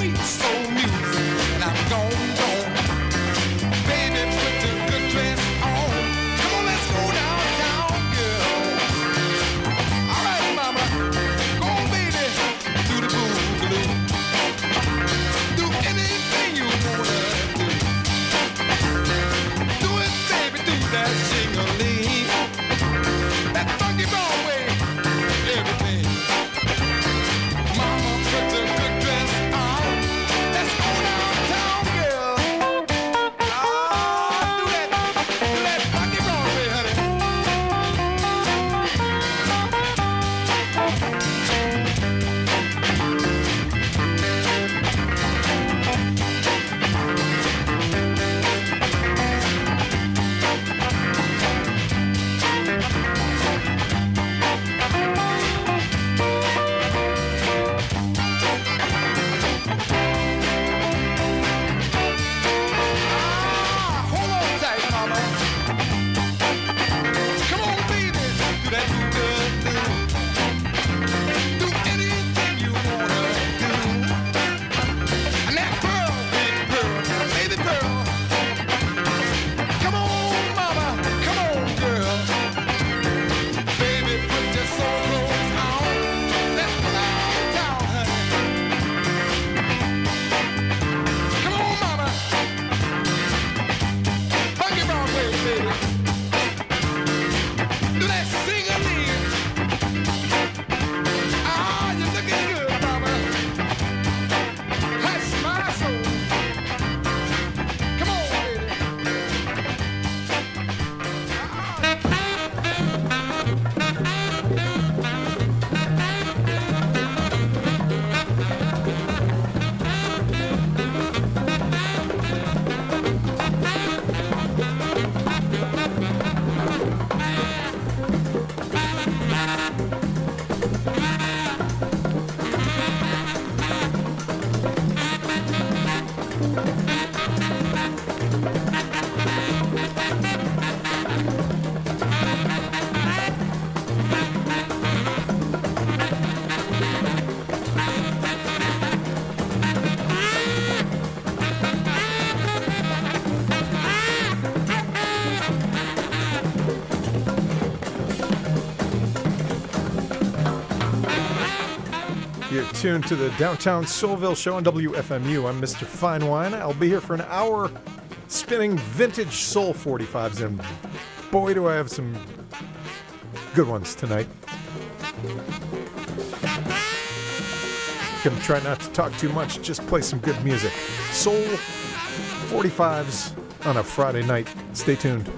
You're tuned to the Downtown Soulville Show on WFMU. I'm Mr. Fine Wine. I'll be here for an hour spinning vintage soul 45s, and boy, do I have some good ones tonight. Gonna try not to talk too much, just play some good music. Soul 45s on a Friday night. Stay tuned.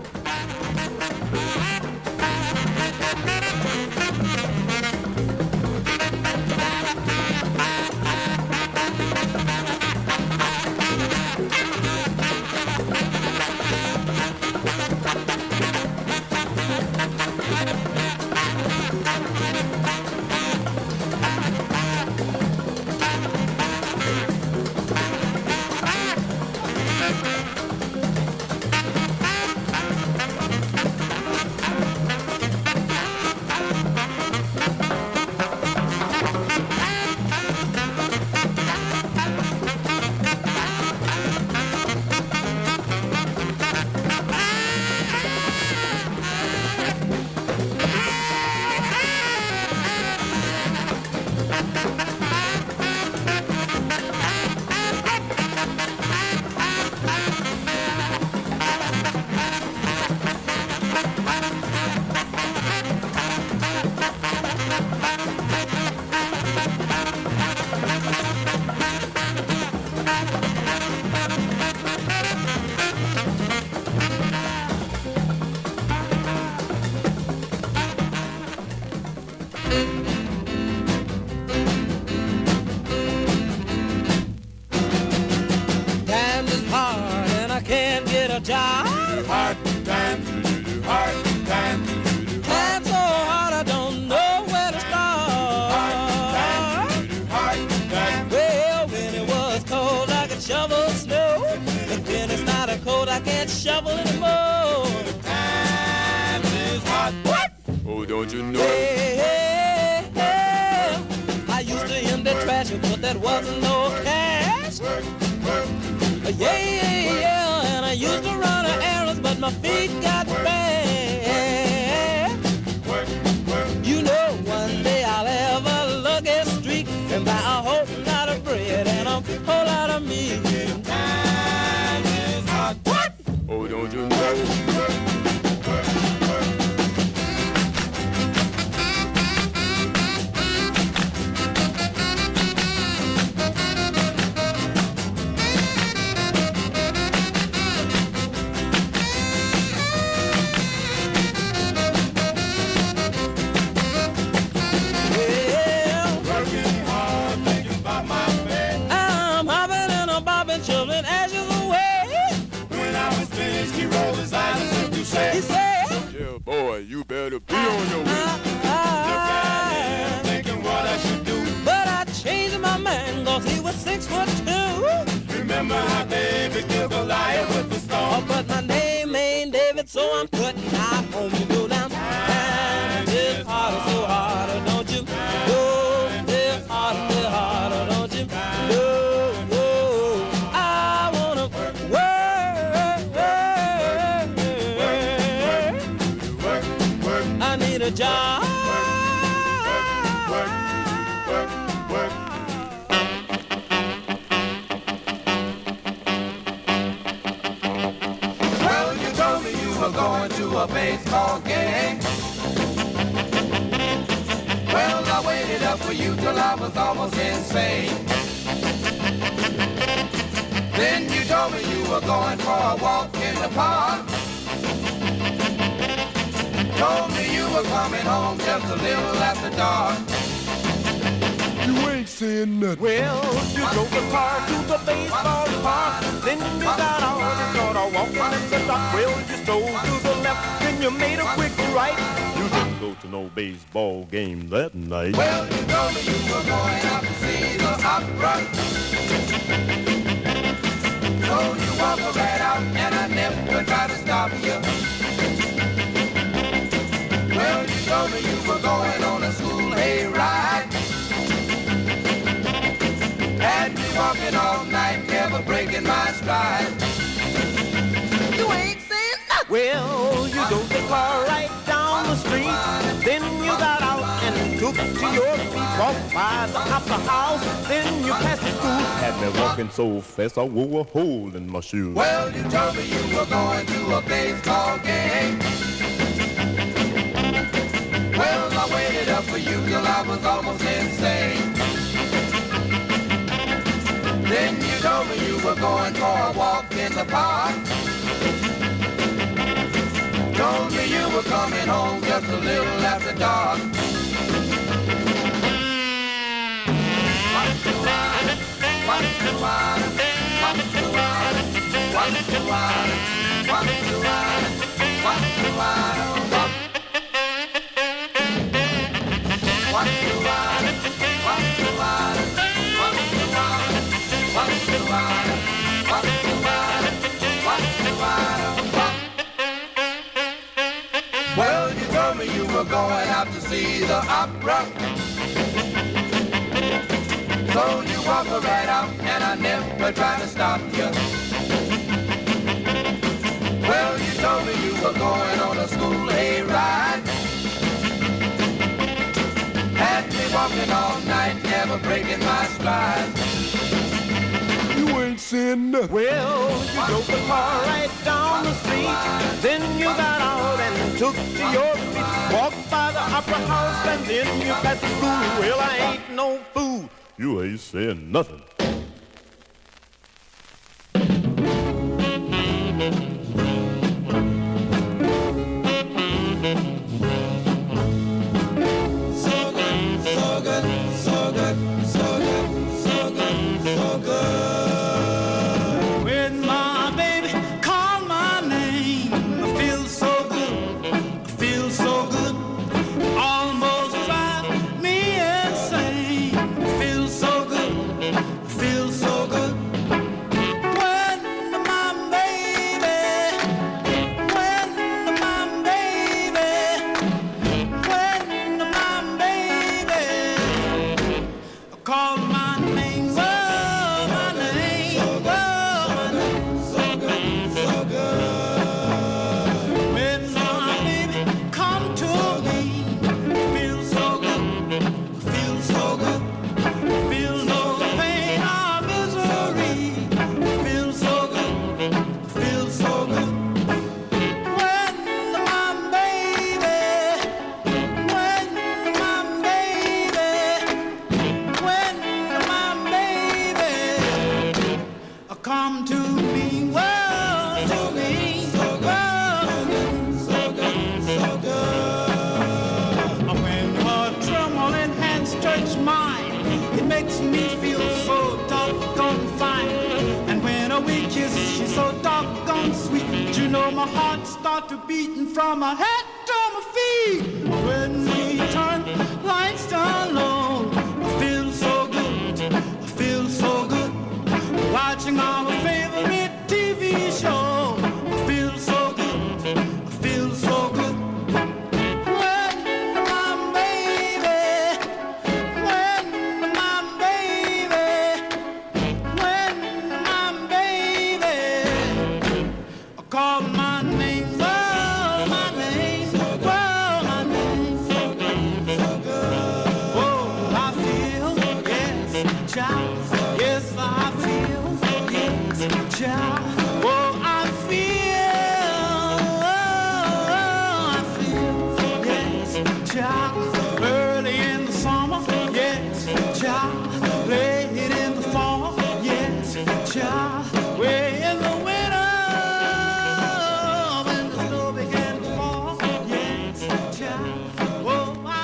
Shovel anymore. The time is hot. What? Oh, don't you know? Hey, hey, hey. I used to empty trash, but that wasn't no cash. fast. Yeah, yeah, yeah. And I used to run errands, but my feet got bad. You know, one day I'll have a lucky streak and buy a whole lot of bread and a whole lot of meat. Time is hot. What? Oh, don't you know? He said, yeah, boy, you better be on your way. Thinking what I should do. But I changed my mind, cause he was 6'2". Remember how David killed Goliath with the stone? Oh, but my name ain't David, so I'm cutting out home to go down. Time is harder, so harder, don't you? Go, live harder, don't you? No, no, I wanna work. I need a job. Well, you told me you were going to a baseball game. Well, I waited up for you till I was almost insane. Then you told me you were going for a walk in the park. Told me you were coming home just a little after dark. You ain't saying nothing. Well, you drove the car to the baseball park. Then you got out and started walking in the dark. Well, you stole to the left, then you made a quick right. You didn't go to no baseball game that night. Well, you told me you were going out to see the opera. So you walked right out and I never tried to stop you. Well, you told me you were going on a school hayride. Had me walking all night, never breaking my stride. You ain't saying nothing. Well, you drove the car right down the street. Then you got out and took to your feet. Walked by the opera house, then you passed the school. Had me walking so fast I wore a hole in my shoe. Well, you told me you were going to a baseball game. Well, I waited up for you till I was almost insane. Then you told me you were going for a walk in the park. Told me you were coming home just a little after dark. What's the water? What's the water? What's the water? What's the water? What's the water? What's the water? What's the water? What's the water? What's the water? What's the water? What's the water? What's the water? Well, you told me you were going out to see the opera. So you walked right out and I never tried to stop you. Well, you told me you were going on a school hayride. Had me walking all night, never breaking my stride. You ain't saying nothing. Well, you drove the car right down the street. Then you got out and took to your feet. Walked by the opera house and then you passed the school. Well, I ain't no fool. You ain't saying nothing. When my baby called my name, I feel so good, almost drive me insane. I feel so good, when my baby called my name, oh, my come to me, whoa, to me, whoa, so good, so good. When her trembling hands touch mine, it makes me feel so doggone fine. And when we kiss, she's so doggone sweet. You know my heart starts to beating from my head to my feet. When we turn lights down low, I feel so good, I feel so good. Watching our favorite TV show, I feel so good, I feel so good. When my baby, when my baby, when my baby, I call my name, oh my name, oh my name, so good, so good. Oh, I feel, yes, child, yes I feel. Child, oh, I feel, yes, child, early in the summer, yes, child, late in the fall, yes, child, way in the winter, when the snow began to fall, yes, child, oh, I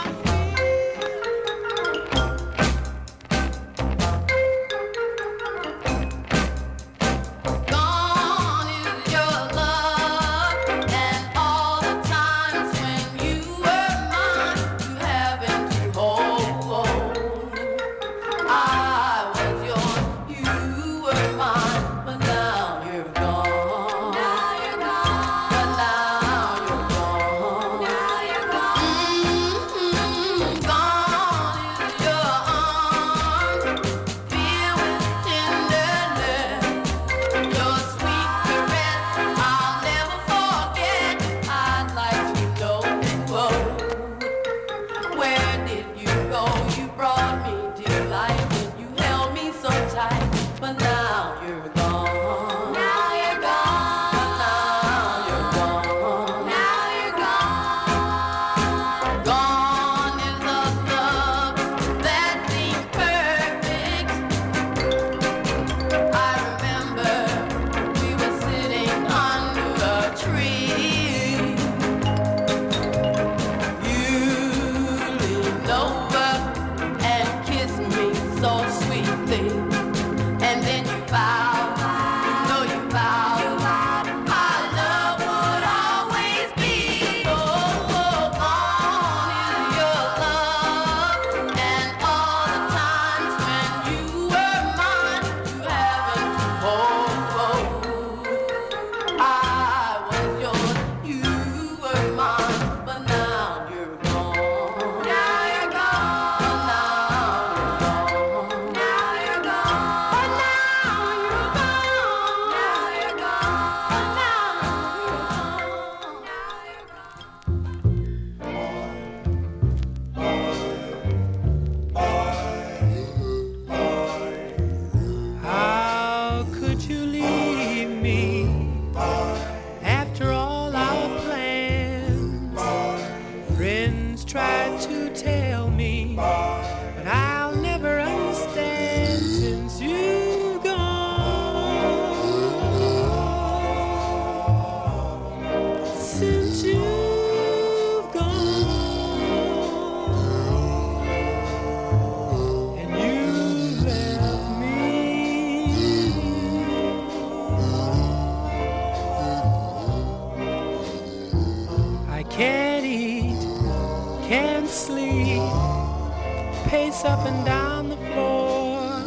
up and down the floor,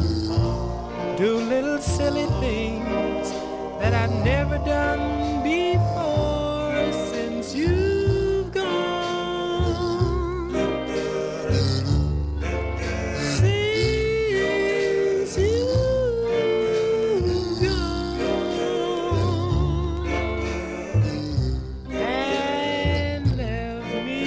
do little silly things that I've never done before since you've gone. Since you've gone and left me.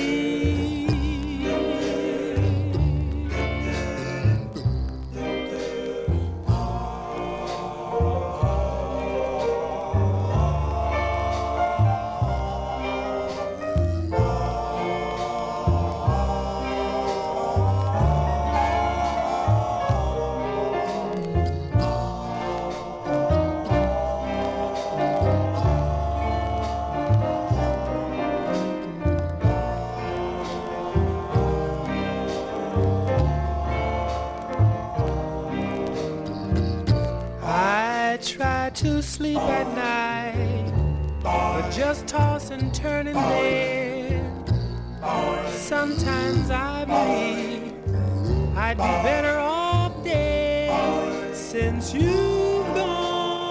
try to sleep at night, but just toss and turn in bed. Sometimes I believe I'd be better off dead since you've gone.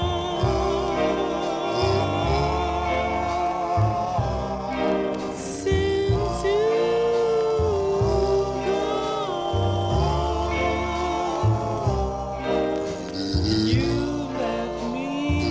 Since you've gone, you left me.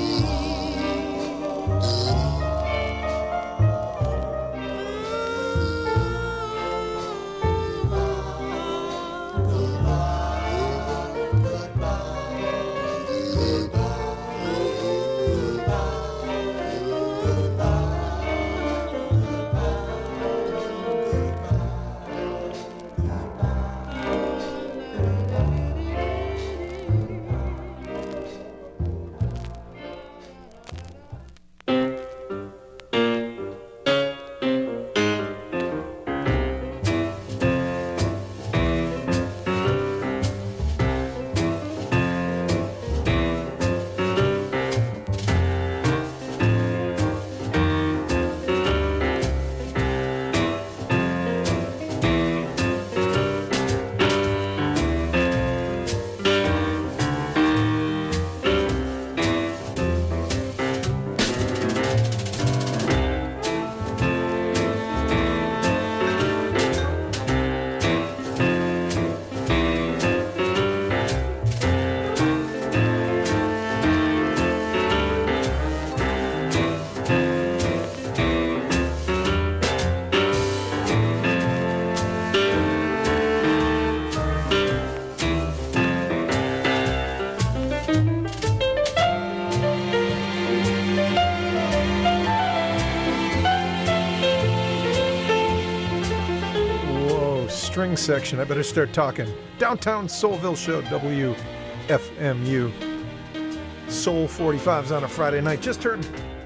String section. I better start talking. Downtown Soulville Show, WFMU. Soul 45s on a Friday night. Just heard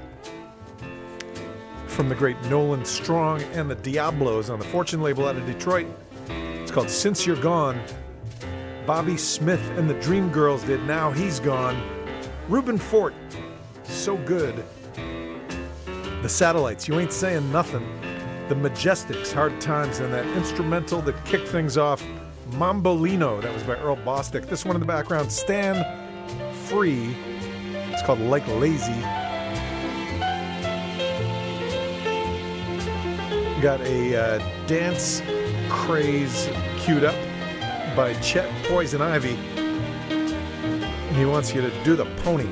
from the great Nolan Strong and the Diablos on the Fortune label out of Detroit. It's called Since You're Gone. Bobby Smith and the Dream Girls did Now He's Gone. Reuben Fort, So Good. The Satellites, You Ain't Saying Nothing. The Majestics, Hard Times, and that instrumental that kicked things off, Mambolino, that was by Earl Bostic. This one in the background, Stand Free. It's called Like Lazy. Got a dance craze queued up by Chet Poison Ivy. He wants you to do the pony.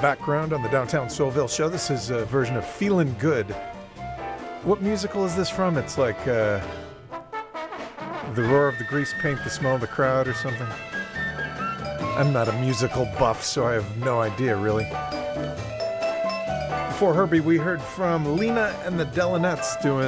background on the Downtown Soulville show. This is a version of Feelin' Good. What musical is this from? It's like The Roar of the Grease Paint, The Smell of the Crowd or something. I'm not a musical buff, so I have no idea, really. Before Herbie, we heard from Lena and the Deltanettes doing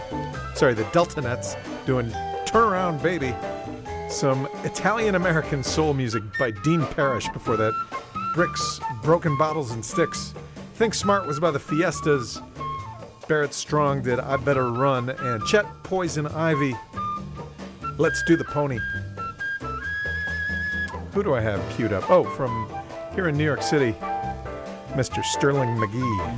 Turn Around Baby. Some Italian-American soul music by Dean Parrish. Before that, Bricks, Broken Bottles and Sticks. Think Smart was by the Fiestas. Barrett Strong did I Better Run. And Chet Poison Ivy, Let's Do the Pony. Who do I have queued up? Oh, from here in New York City, Mr. Sterling McGee.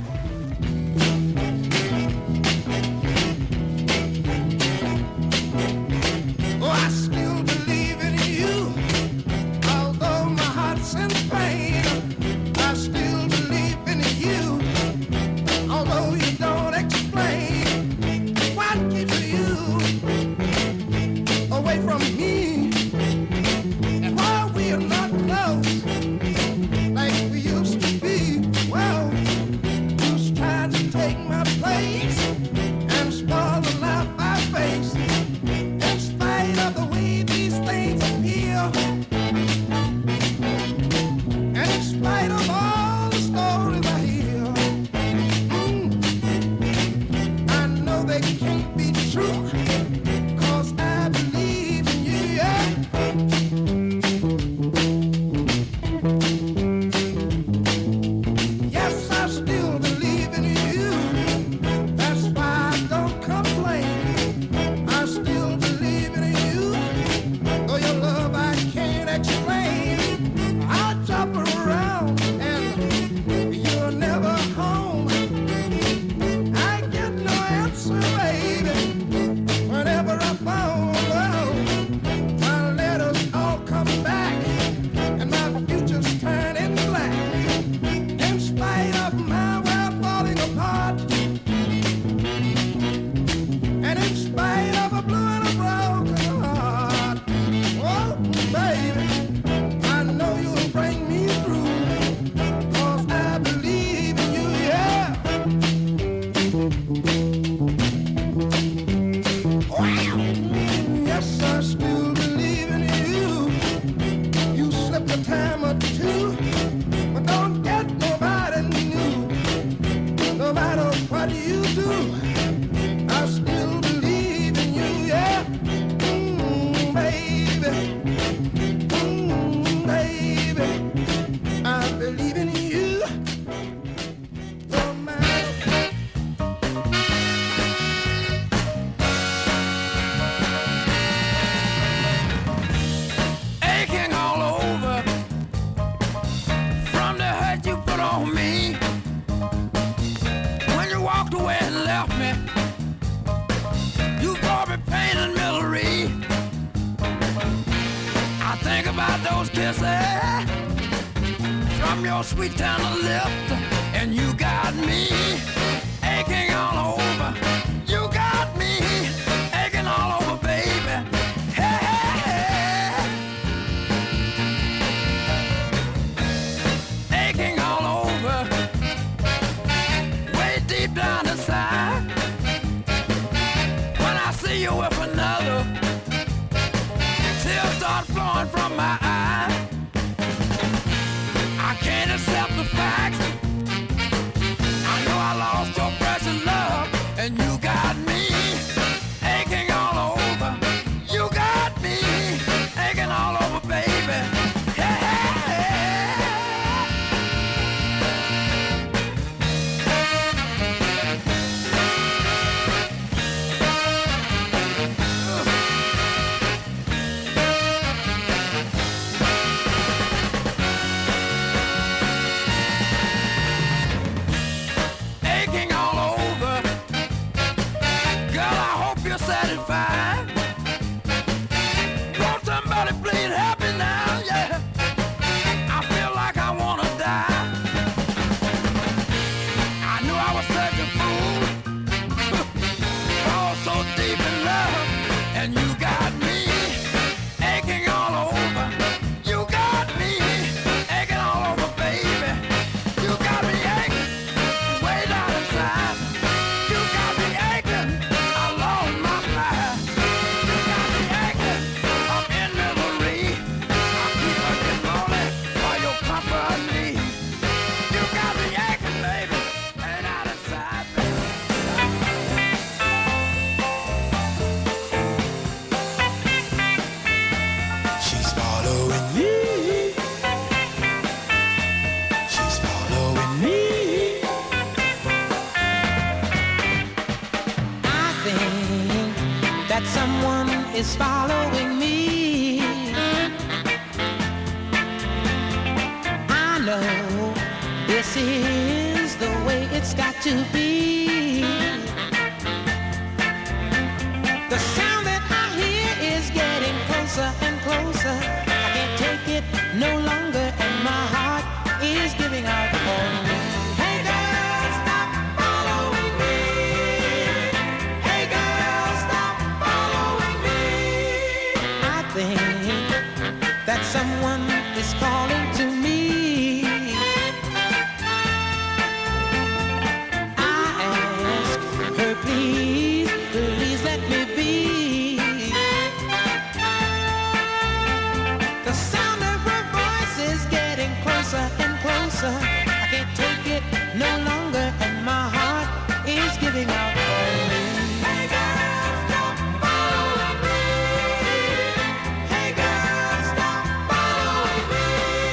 You is following me. I know this is the way it's got to be. The sound that I hear is getting closer and closer. I can't take it no longer, and my heart is giving out on me. Hey girl, stop following me. Hey girl, stop following me. I think that someone is calling to me. I ask her, please, please let me be. The sound of her voice is getting closer and closer. I can't take it no longer, and my heart is giving out on me. Hey girl, stop following me. Hey girl, stop following me.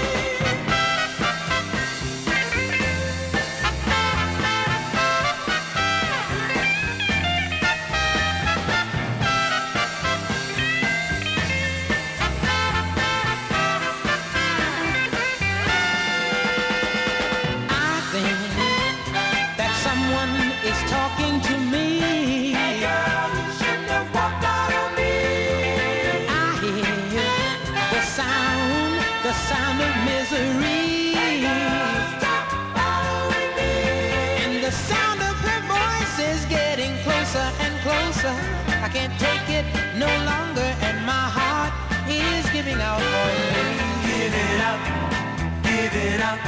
I think that someone is talking to me. Hey girl, you shouldn't have walked out on me. I hear the sound of misery. Hey girl, stop following me. And the sound of her voice is getting closer and closer. I can't take it no longer, and my heart is giving out on me. Give it up, give it up.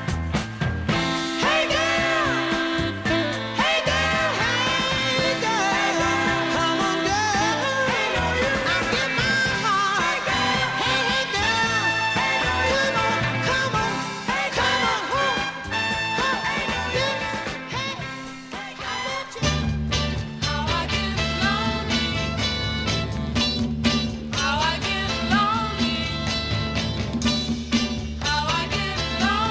Hey girl, hey girl, hey girl, come on girl, I give my heart. Hey girl, come on, come on, yeah, hey, I want you. How I get lonely, how I get lonely, how I get lonely.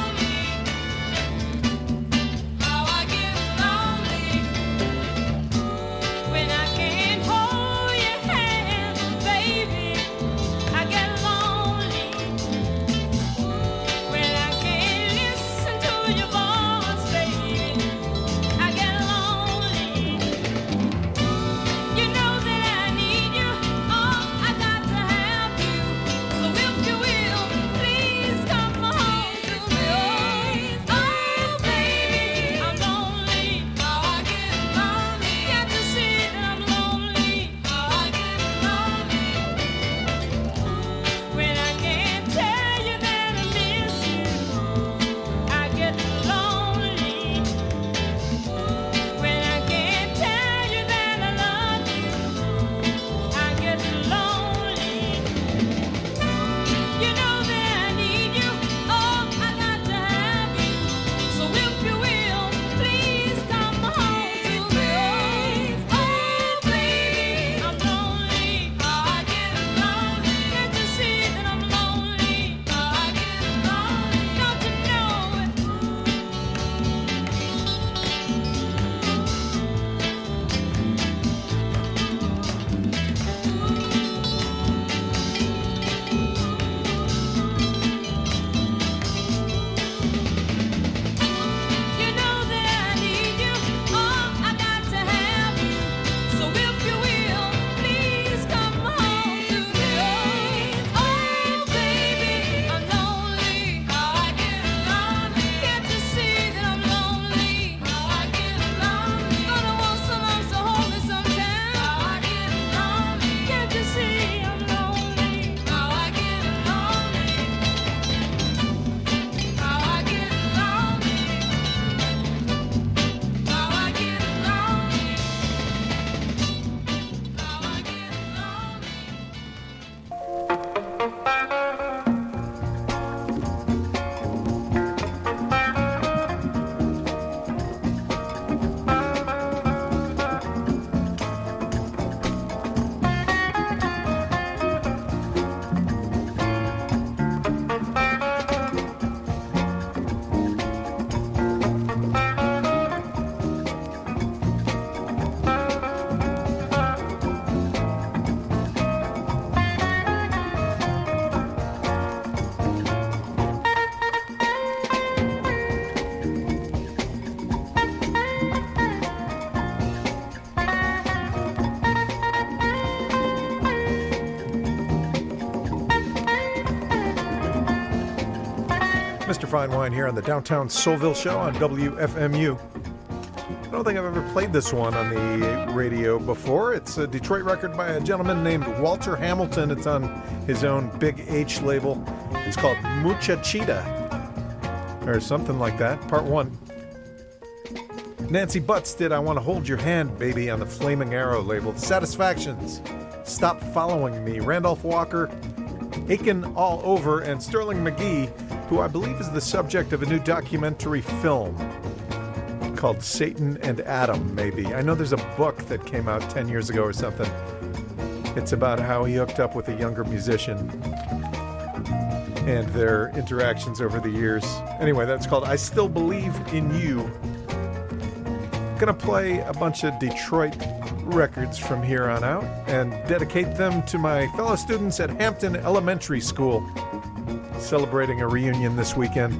Mr. Fine Wine here on the Downtown Soulville Show on WFMU. I don't think I've ever played this one on the radio before. It's a Detroit record by a gentleman named Walter Hamilton. It's on his own Big H label. It's called Muchachita, or something like that, part 1. Nancy Butts did I Want to Hold Your Hand, Baby on the Flaming Arrow label. Satisfactions, Stop Following Me, Randolph Walker, Aiken All Over, and Sterling McGee, who I believe is the subject of a new documentary film called Satan and Adam, maybe. I know there's a book that came out 10 years ago or something. It's about how he hooked up with a younger musician and their interactions over the years. Anyway, that's called I Still Believe in You. I'm gonna play a bunch of Detroit records from here on out and dedicate them to my fellow students at Hampton Elementary School, celebrating a reunion this weekend.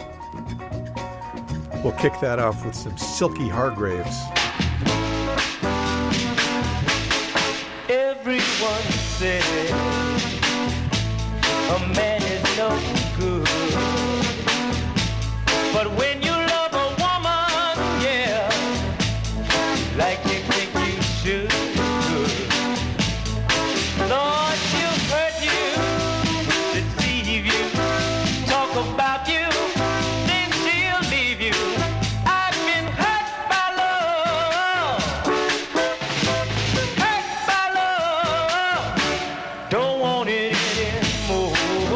We'll kick that off with some Silky Hargraves. Everyone says a man is no good, but when you love a woman, yeah, like you think you should, Lord, she'll hurt you, deceive you, talk about you, then she'll leave you. I've been hurt by love, don't want it anymore.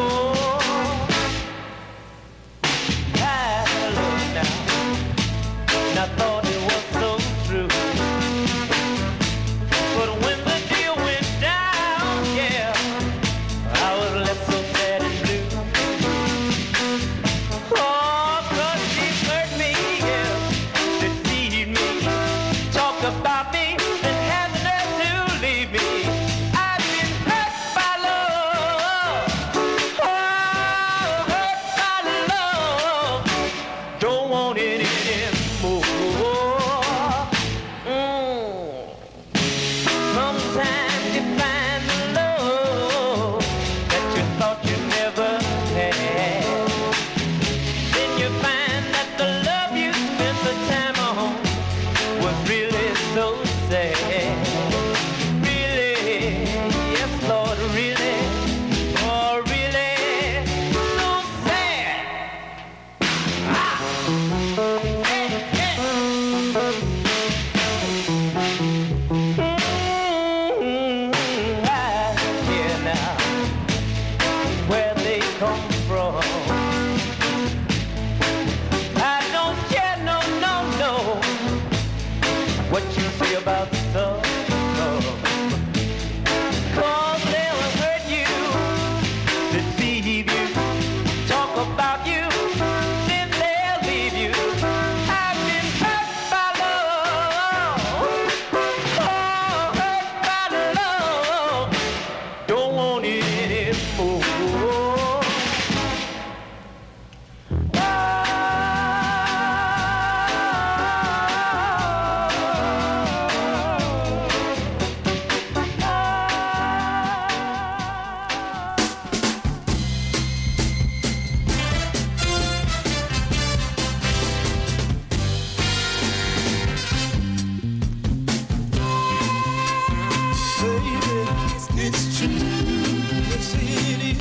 I love now, and I thought it was so true, but when the deal went down, yeah, I was left so sad and blue. Oh, 'cause she hurt me, yeah, deceived me, talked about me, and had the nerve to leave me. I've been hurt by love, oh, hurt by love, don't want it anymore. Sometimes you find the love that you thought you never had. Then you find that the love you spent the time on was really so sad. Really, yes, Lord, really, oh, really, so sad. Hey, hey. I hear now where they come from. I don't care, no, no, no, what you say about love. 'Cause they'll hurt you, deceive you, talk about you, then they'll leave you. I've been hurt by love, oh, hurt by love, don't want it anymore. It's true, yes it is.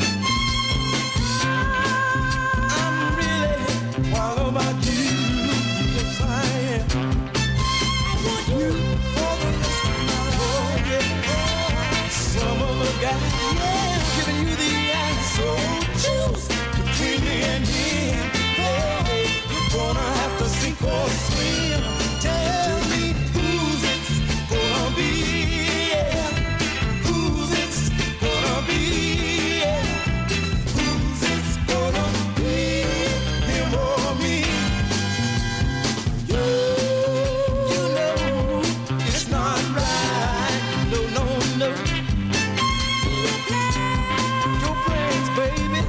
I'm really wild about you, yes I am. I want you for the rest of my life, yeah. Summer guy, yeah, giving you the answer. Choose between me and him, baby. You're gonna have to sink or swim. Tell me who's it's gonna be, yeah. Who's it's gonna be, yeah. Who's it's gonna be, him or me? You know it's not right, no, no, no. Your plans, baby,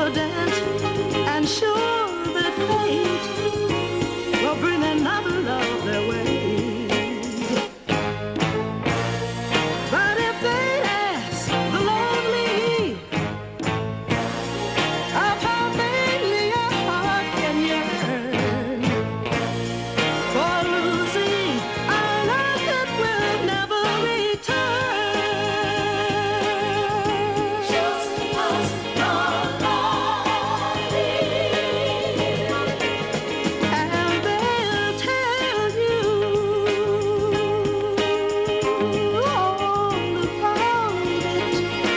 confident and sure that fate will bring another love their way. But if they ask the lonely of how vainly a heart can yearn for losing a love that will never return, just us lonely, and they'll tell you all about it.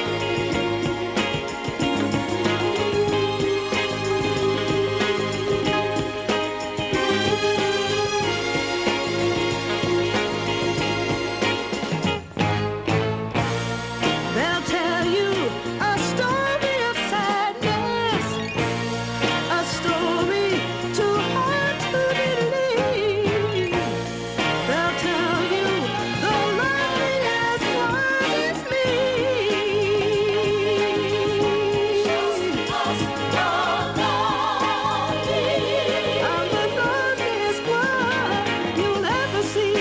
They'll tell you a story of sadness, a story too hard to believe. They'll tell you the loneliest one is me. Just us lonely, I'm the loneliest one you'll ever see.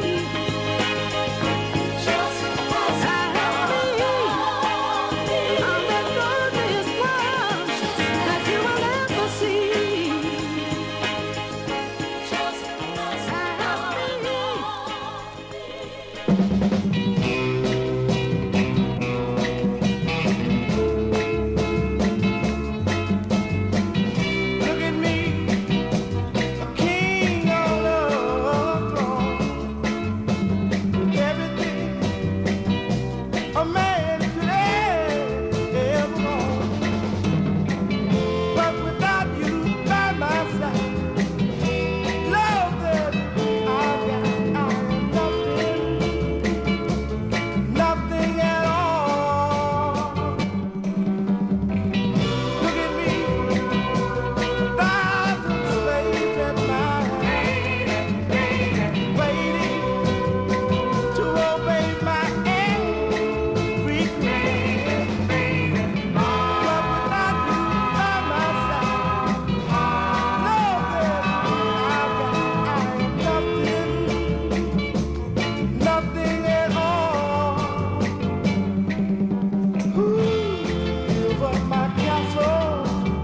Just us lonely, I'm the loneliest one that you will ever see. Just us Look at me, a king on a throne. Everything a man could ever want. But without you by my side, love that I got, I am nothing at all. Look at me. Thousands of slaves at my hand, waiting to obey my every command. But without you by my side, know that I am nothing at all. Give up my castle.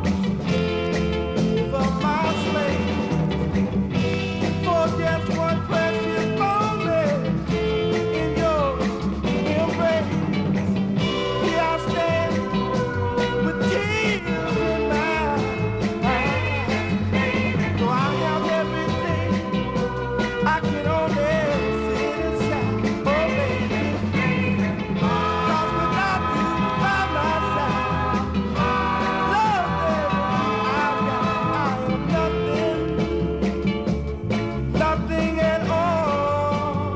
Give up my slave for just one precious moment in your embrace. Here I stand with tears in my eyes. So I have everything I can only sit inside. Oh, baby. 'Cause without you by my side, love that I am nothing at all.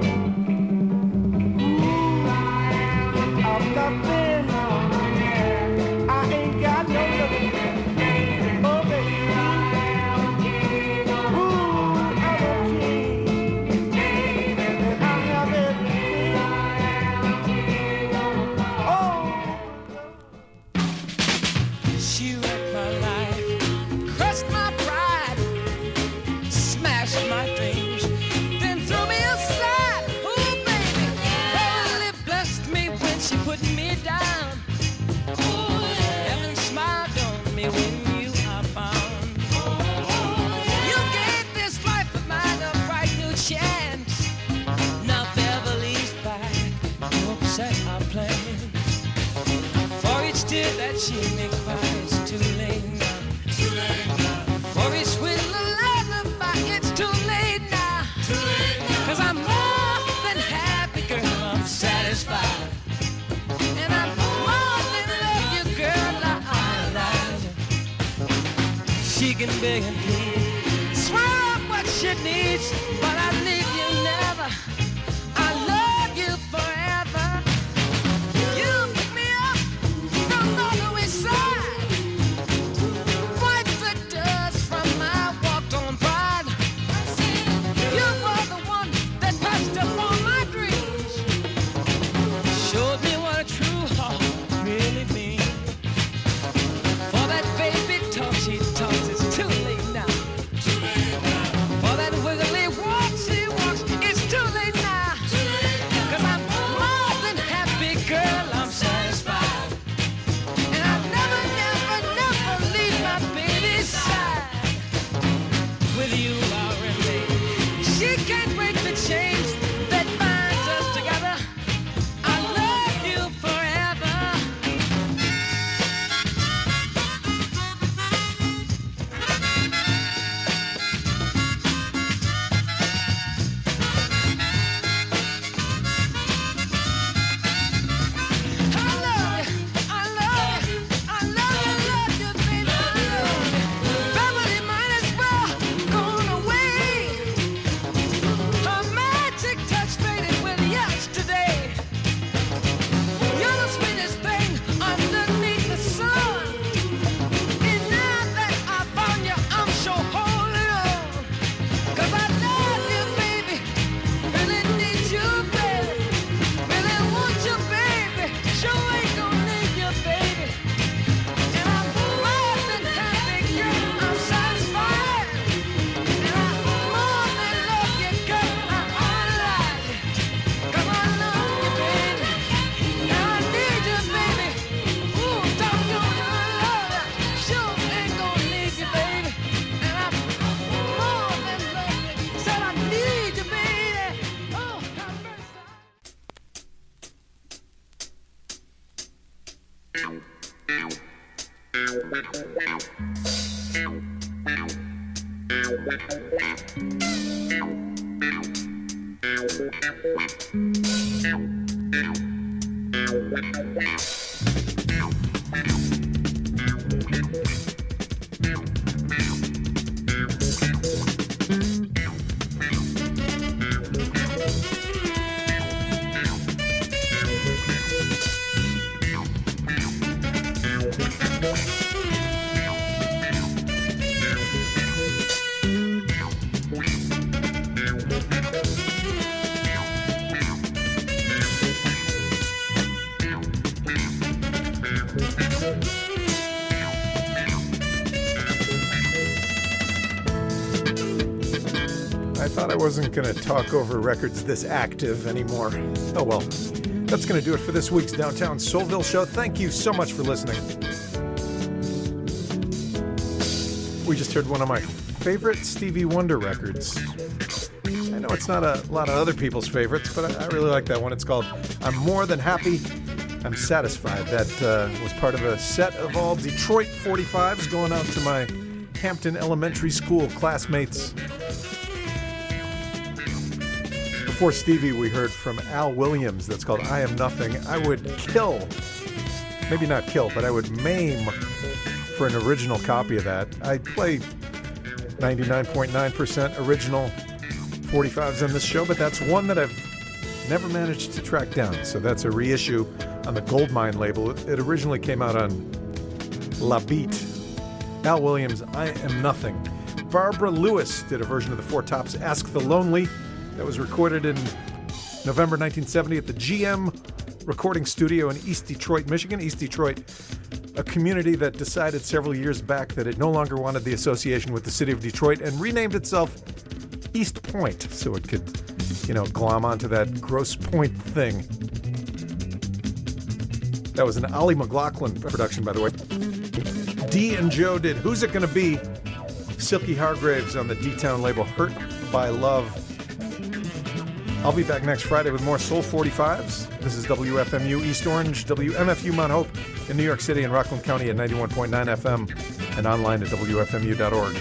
I'm nothing. I ain't got no nothing. Oh, baby. I'm a king, and I have everything. Oh. She wrecked my life, crushed my pride, smashed my dreams, then threw me aside. Oh, baby, really blessed me when she put me down. Heaven smiled on me when you are found. You gave this life of mine a bright new chance. Now Beverly's back, you upset our plans. For each tear that she may cry, it's too late now. For each sweet little lullaby, it's too late now. 'Cause I'm more than happy, girl, I'm satisfied. And I'm more than love you, girl, I realize. She can beg and plead, swear up what she needs, but I leave you never. I love you forever. You pick me up from the Louis side, wipe the dust from my walked-on pride. You were the one that touched upon my dreams, showed me what a true heart really means. I thought I wasn't going to talk over records this active anymore. Oh well. That's going to do it for this week's Downtown Soulville show. Thank you so much for listening. We just heard one of my favorite Stevie Wonder records. I know it's not a lot of other people's favorites, but I really like that one. It's called I'm More Than Happy, I'm Satisfied. That was part of a set of all Detroit 45s going out to my Hampton Elementary School classmates. Before Stevie, we heard from Al Williams. That's called I Am Nothing. I would kill, maybe not kill, but I would maim for an original copy of that. I play 99.9% original 45s on this show, but that's one that I've never managed to track down. So that's a reissue on the Goldmine label. It originally came out on La Beat. Al Williams, I Am Nothing. Barbara Lewis did a version of the Four Tops' Ask the Lonely. That was recorded in November 1970 at the GM Recording Studio in East Detroit, Michigan. East Detroit, a community that decided several years back that it no longer wanted the association with the city of Detroit and renamed itself East Point so it could, glom onto that Grosse Pointe thing. That was an Ollie McLaughlin production, by the way. Dee and Joe did Who's It Gonna Be? Silky Hargraves on the D-Town label Hurt by Love. I'll be back next Friday with more Soul 45s. This is WFMU East Orange, WMFU Mount Hope in New York City and Rockland County at 91.9 FM and online at WFMU.org.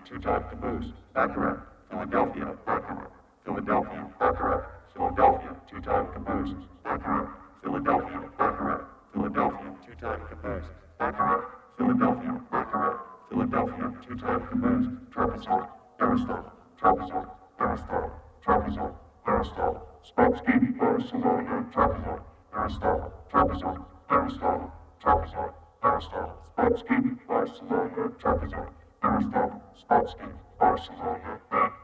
two-time caboose, Baccarat, Philadelphia, Baccarat, Philadelphia, Baccarat, Philadelphia, two-time caboose, Baccarat, Philadelphia, Baccarat, Philadelphia, two-time caboose, Baccarat, Philadelphia, Baccarat, Philadelphia, two-time caboose, Trapezoid, Aristotle, Trapezoid, Aristotle, Trapezoid, Aristotle, Spassky, Barcelona, Trapezoid, Aristotle, Trapezoid, Aristotle, Trapezoid, Aristotle, Spassky, Barcelona, Trapezoid, Aristotle, Spassky, Barcelona,